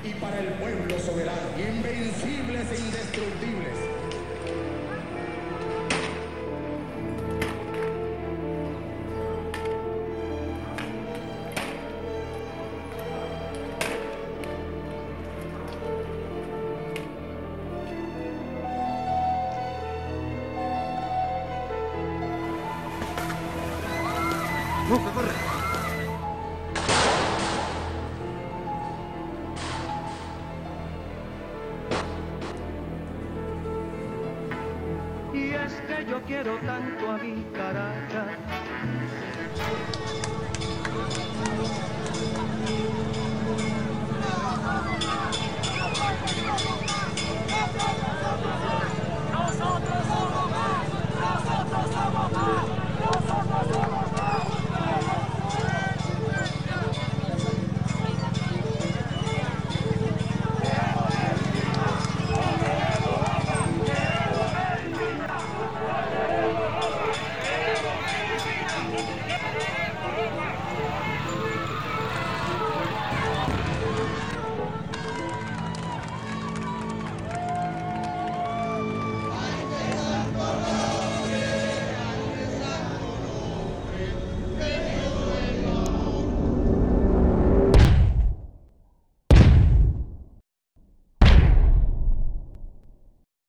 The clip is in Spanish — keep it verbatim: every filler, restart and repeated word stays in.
y para el pueblo soberano, invencibles e indestructibles. ¡Corre, corre! Y es que yo quiero tanto a mi Caracas. Nosotros somos más, nosotros somos más, nosotros somos más.